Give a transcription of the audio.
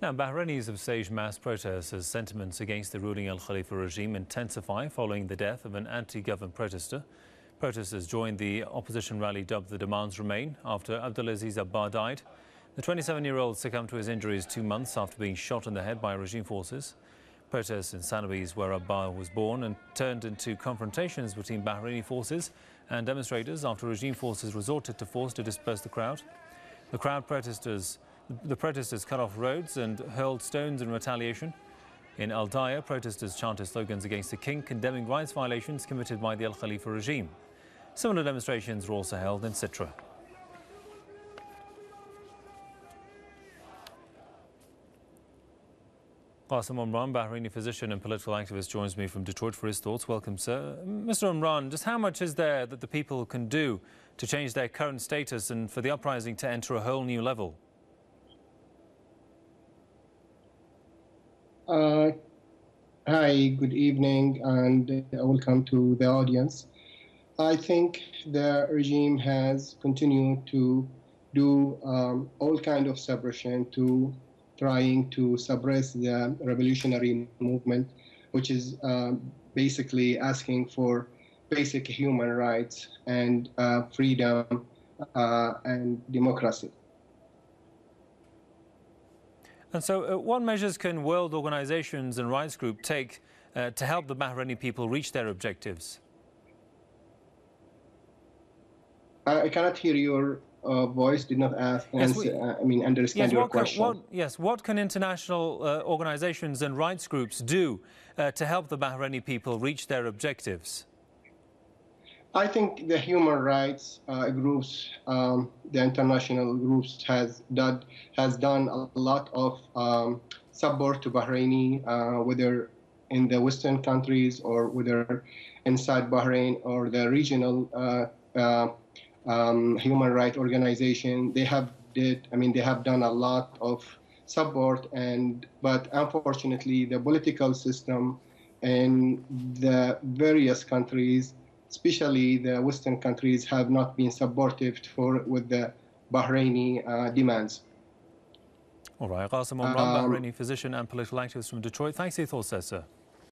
Now, Bahrainis have staged mass protests as sentiments against the ruling Al Khalifa regime intensify following the death of an anti-government protester. Protesters joined the opposition rally dubbed The Demands Remain after Abdulaziz Abba died. The 27-year-old succumbed to his injuries 2 months after being shot in the head by regime forces. Protests in Sanabis, where Abba was born, and turned into confrontations between Bahraini forces and demonstrators after regime forces resorted to force to disperse the crowd. The protesters cut off roads and hurled stones in retaliation. In Al Daya, protesters chanted slogans against the king, condemning rights violations committed by the Al Khalifa regime. Similar demonstrations were also held in Sitra. Qasim Umran, Bahraini physician and political activist, joins me from Detroit for his thoughts. Welcome, sir. Mr. Umran, just how much is there that the people can do to change their current status and for the uprising to enter a whole new level? Hi, good evening, and welcome to the audience. I think the regime has continued to do all kind of suppression to trying to suppress the revolutionary movement, which is basically asking for basic human rights and freedom and democracy. And so what measures can world organizations and rights groups take to help the Bahraini people reach their objectives? I cannot hear your voice, did not understand your question. What can international organizations and rights groups do to help the Bahraini people reach their objectives? I think the human rights groups, the international groups, has done a lot of support to Bahraini, whether in the Western countries or whether inside Bahrain or the regional human rights organization. They have done a lot of support, but unfortunately, the political system in the various countries, especially the Western countries, have not been supportive with the Bahraini demands. All right, Qasim Umran, Bahraini physician and political activist from Detroit. Thanks for your thoughts, sir.